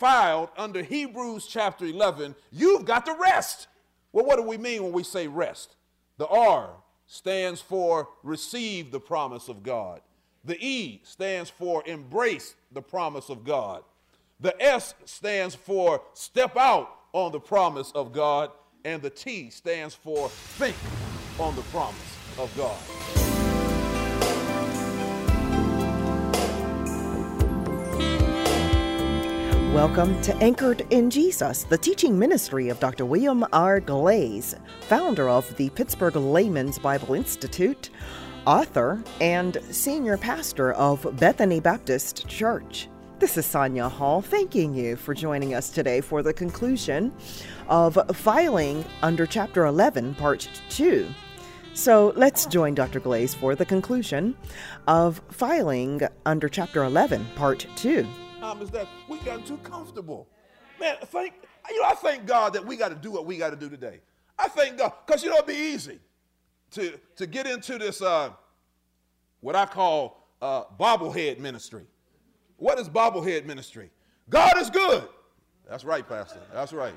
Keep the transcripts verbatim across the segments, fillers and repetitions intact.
filed under Hebrews chapter eleven, you've got to rest. Well, what do we mean when we say rest? The R stands for receive the promise of God. The E stands for embrace the promise of God. The S stands for step out on the promise of God. And the T stands for think on the promise of God. Welcome to Anchored in Jesus, the teaching ministry of Doctor William R. Glaze, founder of the Pittsburgh Layman's Bible Institute, author, and senior pastor of Bethany Baptist Church. This is Sonia Hall thanking you for joining us today for the conclusion of filing under Chapter eleven, Part two. So let's join Doctor Glaze for the conclusion of filing under Chapter eleven, Part two. Is that we got too comfortable. Man, thank, you know, I thank God that we got to do what we got to do today. I thank God, because, you know, it'd be easy to, to get into this, uh, what I call uh, bobblehead ministry. What is bobblehead ministry? God is good. That's right, Pastor. That's right.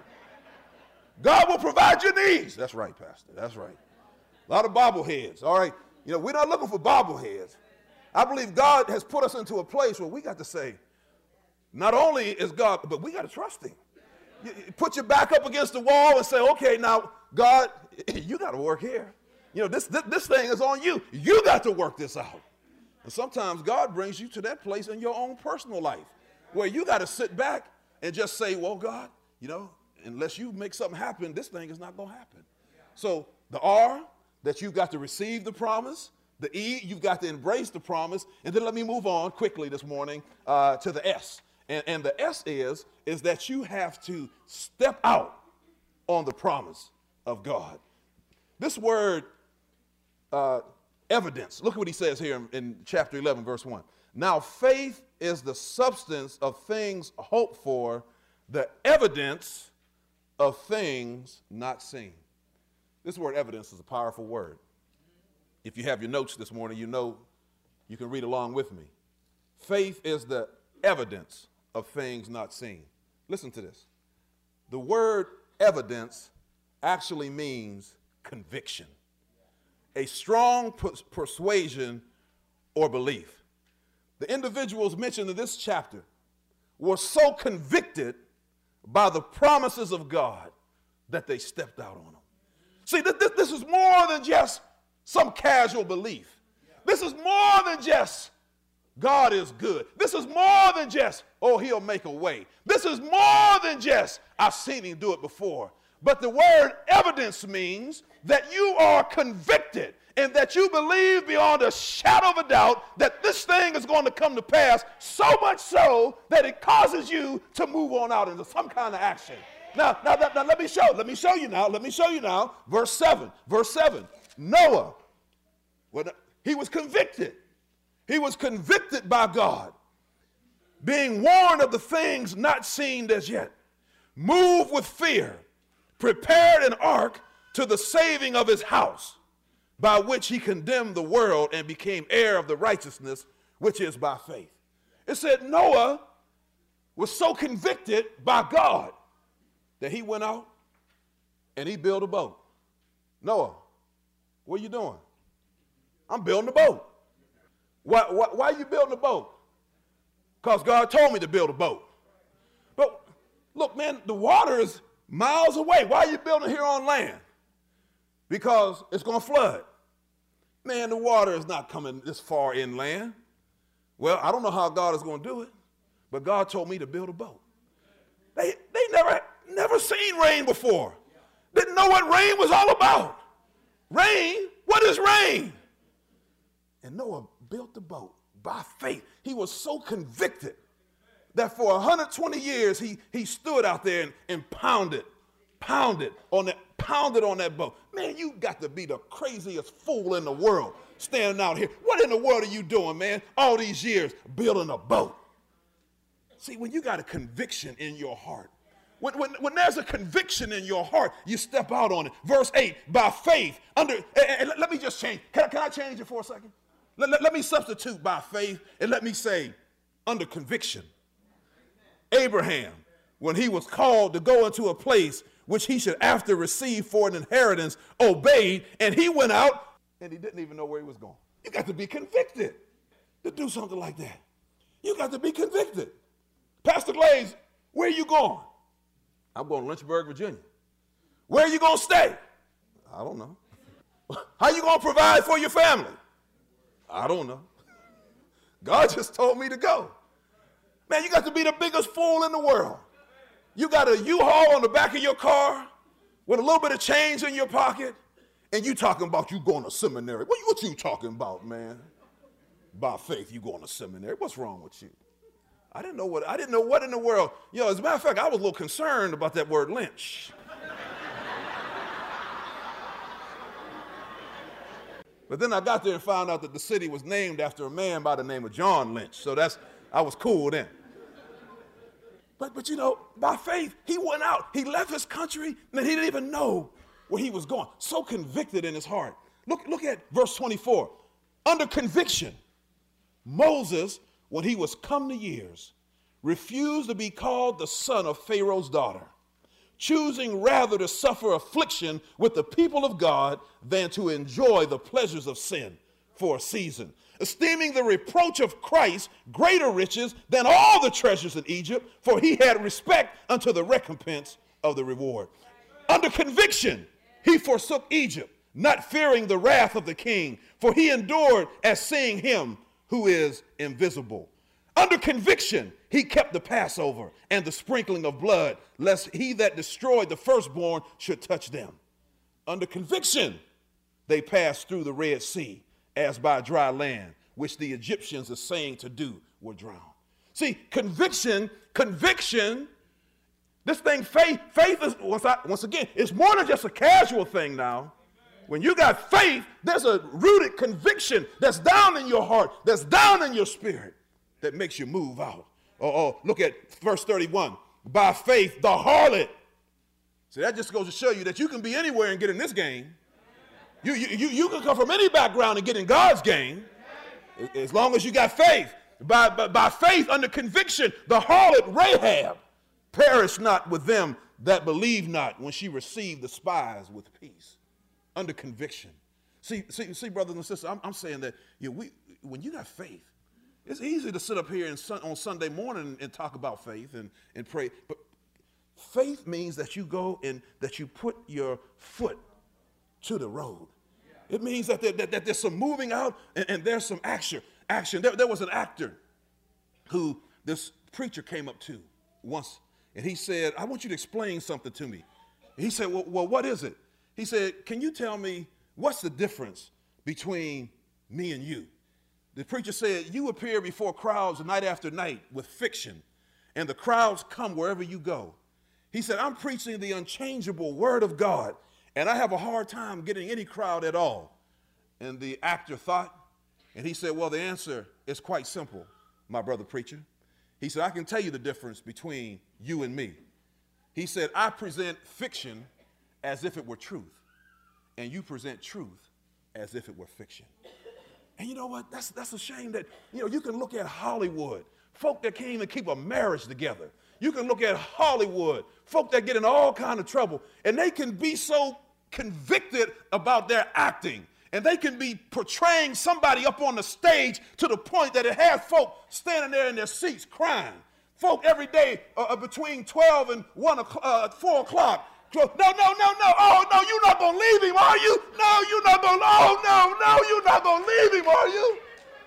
God will provide your needs. That's right, Pastor. That's right. A lot of bobbleheads, all right? You know, we're not looking for bobbleheads. I believe God has put us into a place where we got to say, not only is God, but we got to trust him. You, you put your back up against the wall and say, okay, now, God, you got to work here. You know, this, this, this thing is on you. You got to work this out. And sometimes God brings you to that place in your own personal life where you got to sit back and just say, well, God, you know, unless you make something happen, this thing is not going to happen. So the R, that you've got to receive the promise. The E, you've got to embrace the promise. And then let me move on quickly this morning uh, to the S. And, and the S is, is that you have to step out on the promise of God. This word, uh, evidence, look at what he says here in, in chapter eleven, verse one. Now, faith is the substance of things hoped for, the evidence of things not seen. This word evidence is a powerful word. If you have your notes this morning, you know you can read along with me. Faith is the evidence of things not seen. Listen to this. The word evidence actually means conviction, a strong pers- persuasion or belief. The individuals mentioned in this chapter were so convicted by the promises of God that they stepped out on them. See, this, this, this is more than just some casual belief. This is more than just God is good. This is more than just, oh, he'll make a way. This is more than just, I've seen him do it before. But the word evidence means that you are convicted and that you believe beyond a shadow of a doubt that this thing is going to come to pass, so much so that it causes you to move on out into some kind of action. Now, now, now, now let me show, let me show you now, let me show you now, verse seven, verse seven. Noah, when he was convicted. He was convicted by God, being warned of the things not seen as yet, moved with fear, prepared an ark to the saving of his house, by which he condemned the world and became heir of the righteousness which is by faith. It said Noah was so convicted by God that he went out and he built a boat. Noah, what are you doing? I'm building a boat. Why, why, why are you building a boat? Because God told me to build a boat. But look, man, the water is miles away. Why are you building here on land? Because it's going to flood. Man, the water is not coming this far inland. Well, I don't know how God is going to do it, but God told me to build a boat. They, they never, never seen rain before. Didn't know what rain was all about. Rain? What is rain? And Noah built the boat by faith. He was so convicted that for one hundred twenty years he, he stood out there and, and pounded, pounded on that, pounded on that boat. Man, you got to be the craziest fool in the world standing out here. What in the world are you doing, man? All these years building a boat. See, when you got a conviction in your heart, when, when, when there's a conviction in your heart, you step out on it. Verse eight, by faith, under, and, and let me just change. Can, can I change it for a second? Let, let, let me substitute by faith and let me say under conviction. Abraham, when he was called to go into a place which he should after receive for an inheritance, obeyed, and he went out and he didn't even know where he was going. You got to be convicted to do something like that. You got to be convicted. Pastor Glaze, where are you going? I'm going to Lynchburg, Virginia. Where are you going to stay? I don't know. How are you going to provide for your family? I don't know. God just told me to go. Man, you got to be the biggest fool in the world. You got a U-Haul on the back of your car with a little bit of change in your pocket, and you talking about you going to seminary. What, what you talking about, man? By faith, you going to seminary. What's wrong with you? I didn't know what, I didn't know what in the world. You know, as a matter of fact, I was a little concerned about that word lynch. But then I got there and found out that the city was named after a man by the name of John Lynch. So that's, I was cool then. But, but you know, by faith, he went out. He left his country, and he didn't even know where he was going. So convicted in his heart. Look, look at verse twenty-four. Under conviction, Moses, when he was come to years, refused to be called the son of Pharaoh's daughter, choosing rather to suffer affliction with the people of God than to enjoy the pleasures of sin for a season, esteeming the reproach of Christ greater riches than all the treasures in Egypt, for he had respect unto the recompense of the reward. Under conviction, he forsook Egypt, not fearing the wrath of the king, for he endured as seeing him who is invisible. Under conviction, he kept the Passover and the sprinkling of blood, lest he that destroyed the firstborn should touch them. Under conviction, they passed through the Red Sea as by dry land, which the Egyptians are saying to do were drowned. See, conviction, conviction, this thing, faith, faith is, once, I, once again, it's more than just a casual thing now. When you got faith, there's a rooted conviction that's down in your heart, that's down in your spirit, that makes you move out. Oh, oh, look at verse thirty-one. By faith, the harlot. See, that just goes to show you that you can be anywhere and get in this game. You, you, you, you can come from any background and get in God's game, as long as you got faith. By, by, by faith, under conviction, the harlot Rahab perished not with them that believe not when she received the spies with peace. Under conviction. See, see, see, brothers and sisters, I'm, I'm saying that you know, we, when you got faith, it's easy to sit up here and sun, on Sunday morning and talk about faith and, and pray, but faith means that you go and that you put your foot to the road. It means that, there, that, that there's some moving out and, and there's some action. Action. There, there was an actor who this preacher came up to once, and he said, I want you to explain something to me. He said, well, well, what is it? He said, can you tell me what's the difference between me and you? The preacher said, you appear before crowds night after night with fiction, and the crowds come wherever you go. He said, I'm preaching the unchangeable word of God, and I have a hard time getting any crowd at all. And the actor thought, and he said, well, the answer is quite simple, my brother preacher. He said, I can tell you the difference between you and me. He said, I present fiction as if it were truth, and you present truth as if it were fiction. And you know what? That's, that's a shame that, you know, you can look at Hollywood, folk that can't even keep a marriage together. You can look at Hollywood, folk that get in all kind of trouble, and they can be so convicted about their acting, and they can be portraying somebody up on the stage to the point that it has folk standing there in their seats crying. Folk every day uh, between twelve and one o'clock, uh, four o'clock. No, no, no, no. Oh, no, you're not going to leave him, are you? No, you're not going to. Oh, no, no, you're not going to leave him, are you?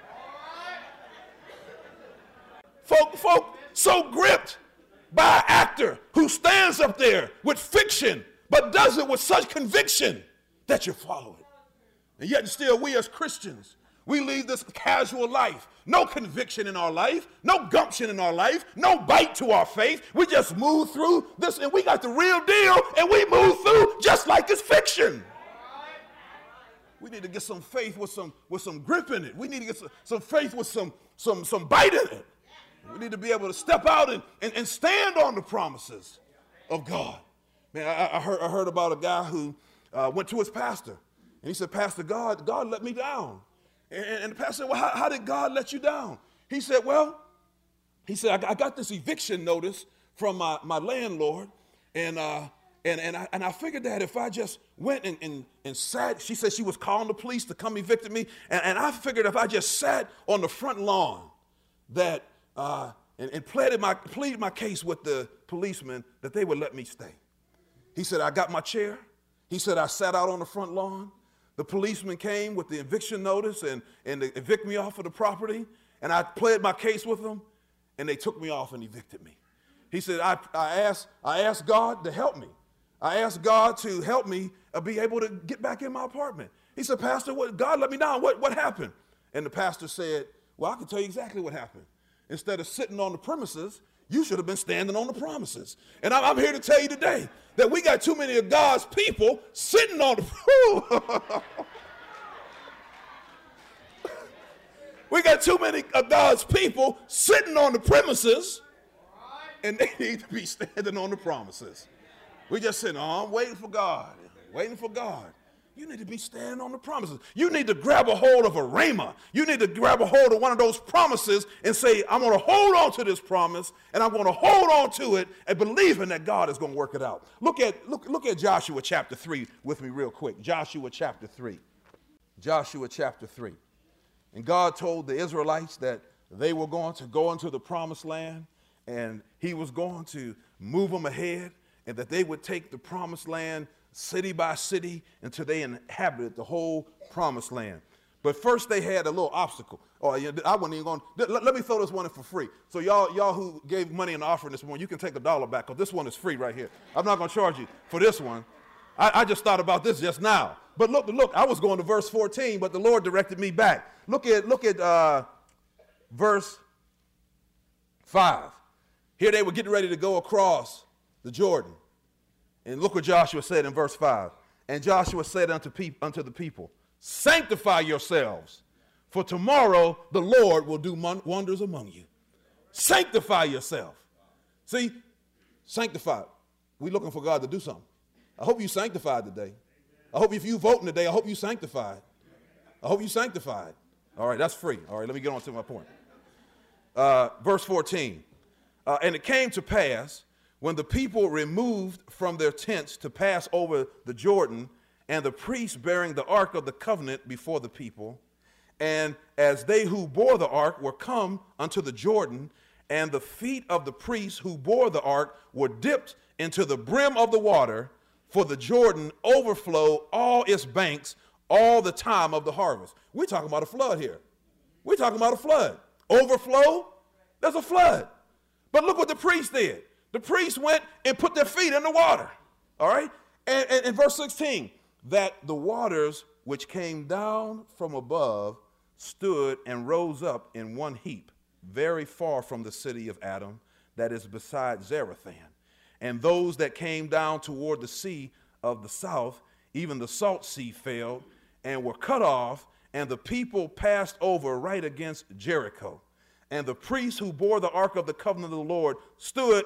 Folk, folk so gripped by an actor who stands up there with fiction, but does it with such conviction that you follow it. And yet still we as Christians, we lead this casual life. No conviction in our life, no gumption in our life, no bite to our faith. We just move through this, and we got the real deal, and we move through just like it's fiction. We need to get some faith with some with some grip in it. We need to get some, some faith with some, some, some bite in it. We need to be able to step out and, and, and stand on the promises of God. Man, I, I, heard, I heard about a guy who uh, went to his pastor, and he said, Pastor, God, God let me down. And, and the pastor said, well, how, how did God let you down? He said, well, he said, I, I got this eviction notice from my, my landlord. And, uh, and, and, I, and I figured that if I just went and, and, and sat, she said she was calling the police to come evict me. And, and I figured if I just sat on the front lawn that, uh, and, and pleaded my, pleaded my case with the policeman, that they would let me stay. He said, I got my chair. He said, I sat out on the front lawn. The policeman came with the eviction notice and, and they evict me off of the property. And I pled my case with them, and they took me off and evicted me. He said, I, I, asked, I asked God to help me. I asked God to help me uh, be able to get back in my apartment. He said, Pastor, what, God let me down. What, what happened? And the pastor said, well, I can tell you exactly what happened. Instead of sitting on the premises, you should have been standing on the promises. And I'm, I'm here to tell you today that we got too many of God's people sitting on the We got too many of God's people sitting on the premises, and they need to be standing on the promises. We just sitting, oh, I'm waiting for God, waiting for God. You need to be standing on the promises. You need to grab a hold of a rhema. You need to grab a hold of one of those promises and say, I'm going to hold on to this promise, and I'm going to hold on to it and believing that God is going to work it out. Look at, look, look at Joshua chapter three with me real quick. Joshua chapter three. Joshua chapter three. And God told the Israelites that they were going to go into the promised land, and he was going to move them ahead, and that they would take the promised land city by city until they inhabited the whole promised land. But first they had a little obstacle. Oh, I wasn't even going to, let, let me throw this one in for free. So y'all, y'all who gave money in the offering this morning, you can take a dollar back, because this one is free right here. I'm not going to charge you for this one. I, I just thought about this just now. But look, look, I was going to verse fourteen, but the Lord directed me back. Look at, look at uh, verse five. Here they were getting ready to go across the Jordan. And look what Joshua said in verse five. And Joshua said unto, pe- unto the people, sanctify yourselves, for tomorrow the Lord will do mon- wonders among you. Sanctify yourself. See, sanctify. We're looking for God to do something. I hope you sanctified today. I hope if you voting today, I hope you sanctified. I hope you sanctified. All right, that's free. All right, let me get on to my point. Uh, verse fourteen. Uh, and it came to pass, when the people removed from their tents to pass over the Jordan, and the priests bearing the ark of the covenant before the people, and as they who bore the ark were come unto the Jordan, and the feet of the priests who bore the ark were dipped into the brim of the water, for the Jordan overflowed all its banks all the time of the harvest. We're talking about a flood here. We're talking about a flood. Overflow, there's a flood. But look what the priests did. The priests went and put their feet in the water. All right? And in verse sixteen, that the waters which came down from above stood and rose up in one heap, very far from the city of Adam, that is beside Zarethan. And those that came down toward the sea of the south, even the salt sea failed, and were cut off, and the people passed over right against Jericho. And the priests who bore the ark of the covenant of the Lord stood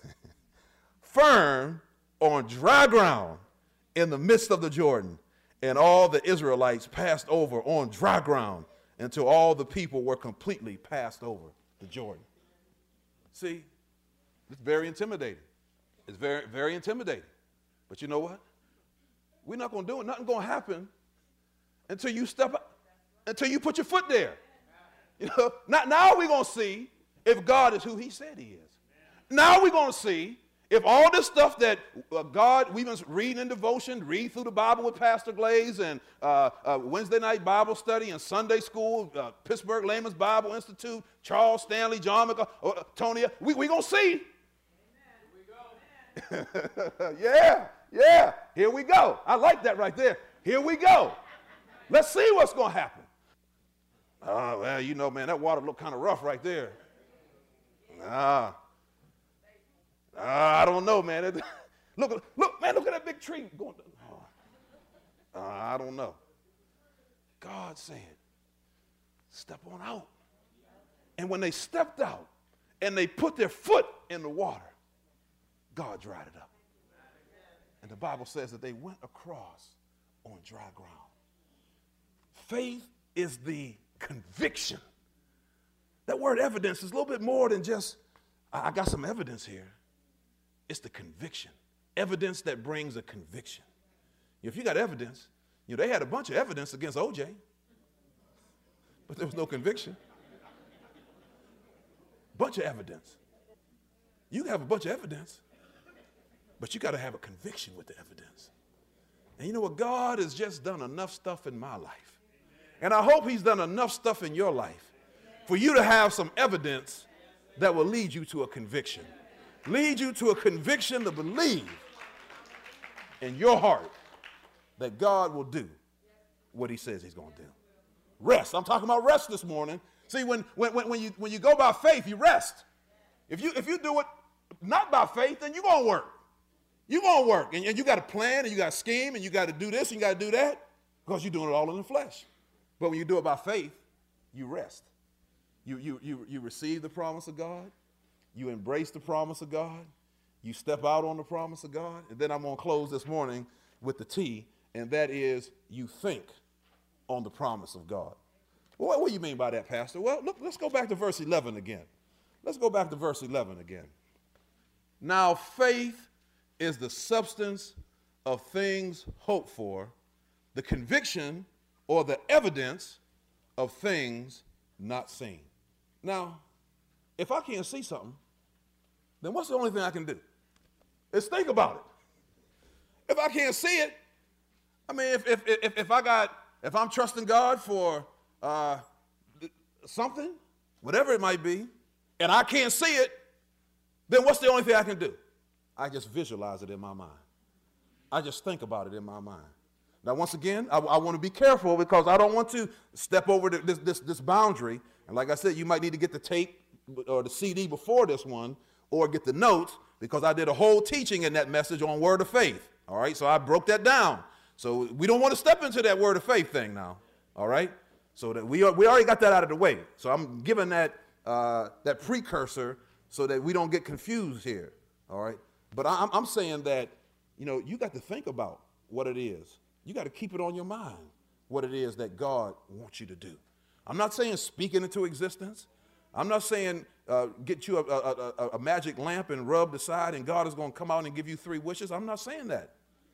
firm on dry ground in the midst of the Jordan. And all the Israelites passed over on dry ground until all the people were completely passed over the Jordan. See, it's very intimidating. It's very, very intimidating. But you know what? We're not going to do it. Nothing's going to happen until you step up, until you put your foot there. You know, not, now we're going to see if God is who he said he is. Now we're going to see if all this stuff that uh, God, we've been reading in devotion, read through the Bible with Pastor Glaze, and uh, uh, Wednesday night Bible study and Sunday school, uh, Pittsburgh Layman's Bible Institute, Charles Stanley, John McCall, uh, Tonya, we're we going to see. Here we go. yeah, yeah, here we go. I like that right there. Here we go. Let's see what's going to happen. Oh, well, you know, man, that water looked kind of rough right there. Ah. Uh, I don't know, man. look, look, man, look at that big tree. Going to, oh. uh, I don't know. God said, step on out. And when they stepped out and they put their foot in the water, God dried it up. And the Bible says that they went across on dry ground. Faith is the conviction. That word evidence is a little bit more than just, I got some evidence here. It's the conviction. Evidence that brings a conviction. If you got evidence, you know, they had a bunch of evidence against O J, but there was no conviction. Bunch of evidence. You can have a bunch of evidence, but you got to have a conviction with the evidence. And you know what? God has just done enough stuff in my life. And I hope he's done enough stuff in your life for you to have some evidence that will lead you to a conviction. Lead you to a conviction to believe in your heart that God will do what he says he's going to do. Rest. I'm talking about rest this morning. See, when, when, when, you, when you go by faith, you rest. If you, if you do it not by faith, then you're going to work. You're going to work. And, and you got to plan, and you got to scheme, and you got to do this, and you got to do that, because you're doing it all in the flesh. But when you do it by faith, you rest. You, you, you, you receive the promise of God. You embrace the promise of God. You step out on the promise of God. And then I'm going to close this morning with the T, and that is you think on the promise of God. Well, what do you mean by that, Pastor? Well, look, let's go back to verse eleven again. Let's go back to verse eleven again. Now, faith is the substance of things hoped for, the conviction or the evidence of things not seen. Now, if I can't see something, then what's the only thing I can do? Is think about it. If I can't see it, I mean, if if if, if I got, if I'm trusting God for uh, something, whatever it might be, and I can't see it, then what's the only thing I can do? I just visualize it in my mind. I just think about it in my mind. Now, once again, I, I want to be careful because I don't want to step over the, this, this, this boundary. And like I said, you might need to get the tape or the C D before this one or get the notes because I did a whole teaching in that message on word of faith. All right, so I broke that down. So we don't want to step into that word of faith thing now. All right, so that we are, we already got that out of the way. So I'm giving that uh, that precursor so that we don't get confused here. All right, but I'm, I'm saying that, you know, you got to think about what it is. You got to keep it on your mind, what it is that God wants you to do. I'm not saying speak it into existence. I'm not saying uh, get you a, a, a, a magic lamp and rub the side and God is going to come out and give you three wishes. I'm not saying that.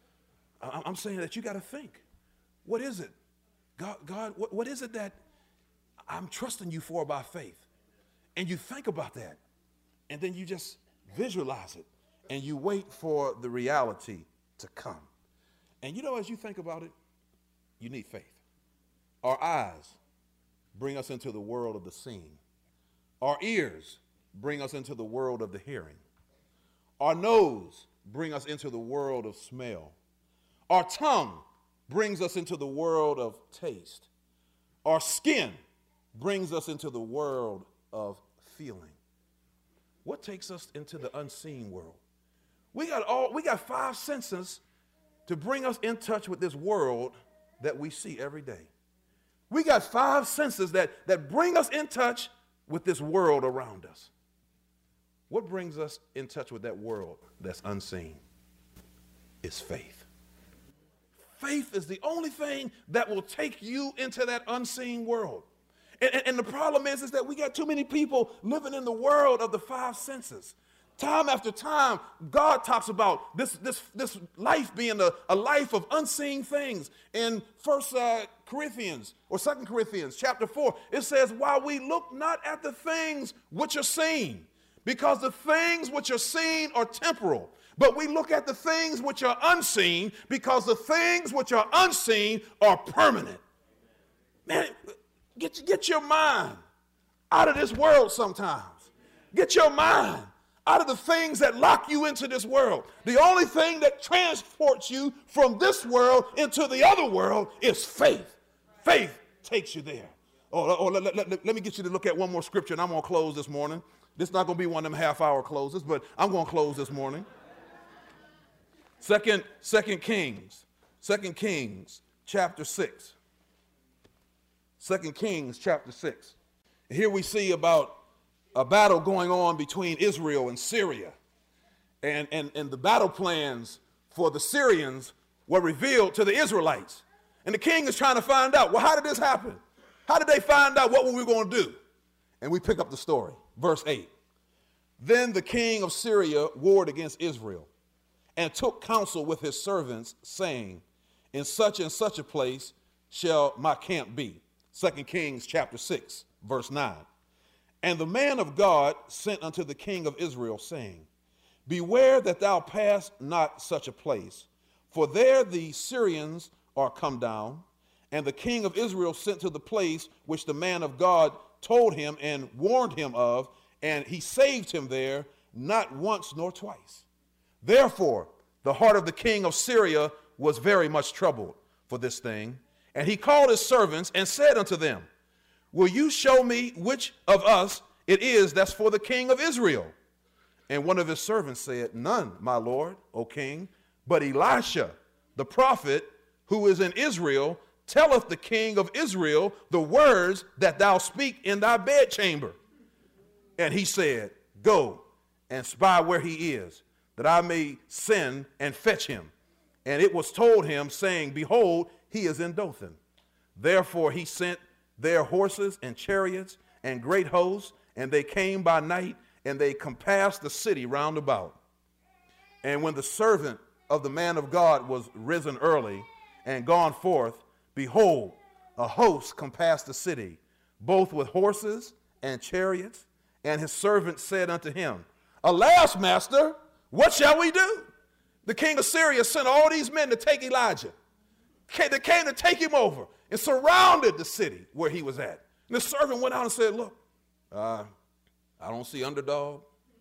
I, I'm saying that you got to think. What is it? God, God what, what is it that I'm trusting you for by faith? And you think about that. And then you just visualize it. And you wait for the reality to come. And you know, as you think about it, you need faith. Our eyes bring us into the world of the seeing. Our ears bring us into the world of the hearing. Our nose brings us into the world of smell. Our tongue brings us into the world of taste. Our skin brings us into the world of feeling. What takes us into the unseen world? We got all we got five senses to bring us in touch with this world that we see every day. We got five senses that, that bring us in touch with this world around us. What brings us in touch with that world that's unseen? It's faith. Faith is the only thing that will take you into that unseen world. And, and, and the problem is, is that we got too many people living in the world of the five senses. Time after time, God talks about this, this, this life being a, a life of unseen things. In First uh, Corinthians or Second Corinthians chapter four, it says, while we look not at the things which are seen, because the things which are seen are temporal, but we look at the things which are unseen, because the things which are unseen are permanent. Man, get, get your mind out of this world sometimes. Get your mind out of the things that lock you into this world. The only thing that transports you from this world into the other world is faith. Faith takes you there. Oh, oh let, let, let, let me get you to look at one more scripture, and I'm going to close this morning. This is not going to be one of them half-hour closes, but I'm going to close this morning. Second, Second Kings, Second Kings, chapter six. Second Kings, chapter six. Here we see about a battle going on between Israel and Syria. And, and, and the battle plans for the Syrians were revealed to the Israelites. And the king is trying to find out, well, how did this happen? How did they find out what were we going to do? And we pick up the story. Verse eight. Then the king of Syria warred against Israel and took counsel with his servants, saying, in such and such a place shall my camp be. Second Kings chapter six, verse nine. And the man of God sent unto the king of Israel, saying, beware that thou pass not such a place, for there the Syrians are come down. And the king of Israel sent to the place which the man of God told him and warned him of, and he saved him there, not once nor twice. Therefore, the heart of the king of Syria was very much troubled for this thing. And he called his servants and said unto them, will you show me which of us it is that's for the king of Israel? And one of his servants said, none, my lord, O king, but Elisha, the prophet, who is in Israel, telleth the king of Israel the words that thou speak in thy bedchamber. And he said, go and spy where he is, that I may send and fetch him. And it was told him, saying, behold, he is in Dothan. Therefore he sent their horses and chariots and great hosts, and they came by night, and they compassed the city round about. And when the servant of the man of God was risen early and gone forth, behold, a host compassed the city, both with horses and chariots. And his servant said unto him, alas, master, what shall we do? The king of Syria sent all these men to take Elijah. They came to take him over and surrounded the city where he was at. And the servant went out and said, look, uh, I don't see underdog.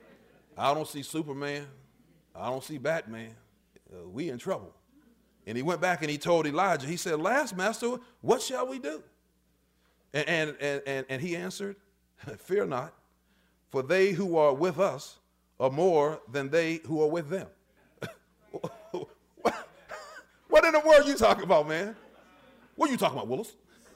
I don't see Superman. I don't see Batman. Uh, we in trouble. And he went back and he told Elijah, he said, last master, what shall we do? And, and, and, and, and he answered, fear not, for they who are with us are more than they who are with them. What in the world are you talking about, man? What are you talking about, Willis?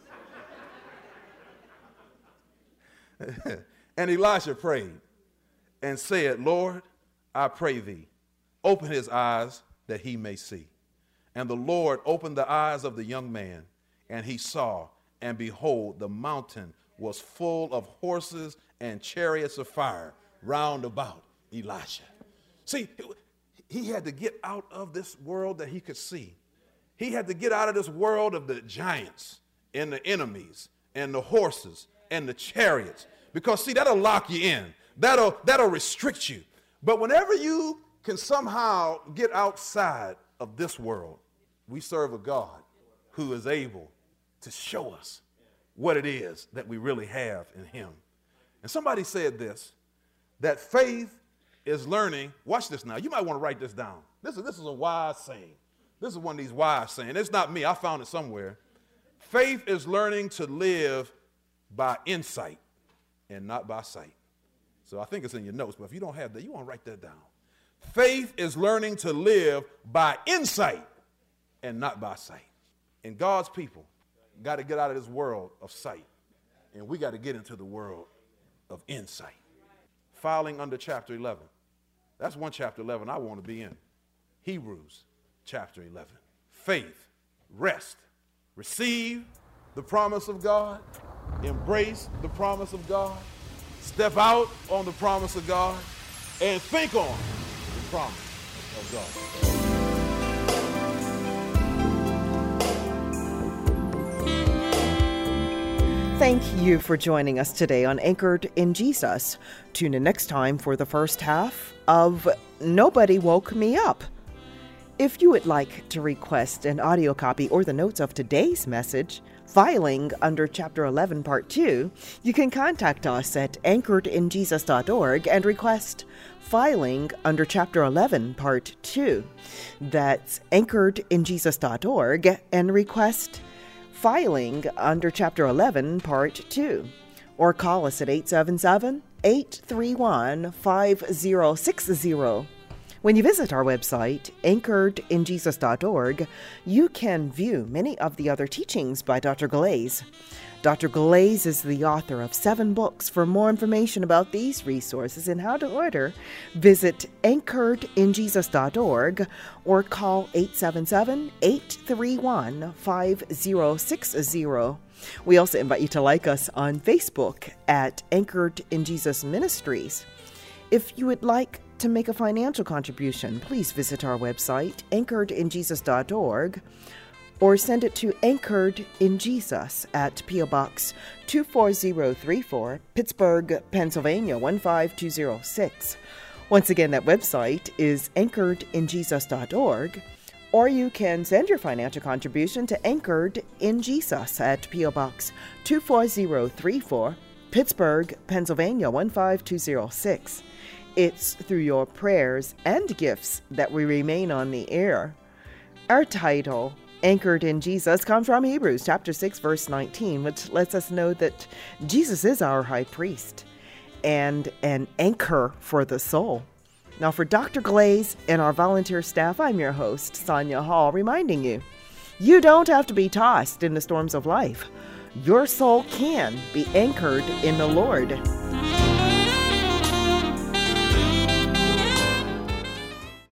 And Elisha prayed and said, Lord, I pray thee, open his eyes that he may see. And the Lord opened the eyes of the young man, and he saw, and behold, the mountain was full of horses and chariots of fire round about Elisha. See, he had to get out of this world that he could see. He had to get out of this world of the giants and the enemies and the horses and the chariots. Because, see, that'll lock you in. That'll, that'll restrict you. But whenever you can somehow get outside of this world, we serve a God who is able to show us what it is that we really have in him. And somebody said this, that faith is learning. Watch this now. You might want to write this down. This is, this is a wise saying. This is one of these wise sayings. It's not me. I found it somewhere. Faith is learning to live by insight and not by sight. So I think it's in your notes, but if you don't have that, you want to write that down. Faith is learning to live by insight and not by sight. And God's people got to get out of this world of sight, and we got to get into the world of insight. Filing under chapter eleven. That's one chapter eleven I want to be in. Hebrews chapter eleven. Faith, rest, receive the promise of God, embrace the promise of God, step out on the promise of God, and think on the promise of God. Thank you for joining us today on Anchored in Jesus. Tune in next time for the first half of Nobody Woke Me Up. If you would like to request an audio copy or the notes of today's message, filing under Chapter eleven, Part two, you can contact us at anchored in jesus dot org and request filing under Chapter eleven, Part two. That's anchored in jesus dot org and request filing under Chapter eleven, Part two. Or call us at eight seven seven, eight three one, five zero six zero. When you visit our website, anchored in jesus dot org, you can view many of the other teachings by Doctor Galais. Doctor Galais is the author of seven books. For more information about these resources and how to order, visit anchored in jesus dot org or call eight seven seven, eight three one, five zero six zero. We also invite you to like us on Facebook at Anchored in Jesus Ministries. If you would like to make a financial contribution, please visit our website, anchored in jesus dot org, or send it to Anchored in Jesus at P O Box two four zero three four, Pittsburgh, Pennsylvania one five two zero six. Once again, that website is anchored in jesus dot org, or you can send your financial contribution to Anchored in Jesus at P O Box two four zero three four, Pittsburgh, Pennsylvania one five two zero six. It's through your prayers and gifts that we remain on the air. Our title, Anchored in Jesus, comes from Hebrews chapter six, verse nineteen, which lets us know that Jesus is our high priest and an anchor for the soul. Now, for Doctor Glaze and our volunteer staff, I'm your host, Sonia Hall, reminding you, you don't have to be tossed in the storms of life. Your soul can be anchored in the Lord.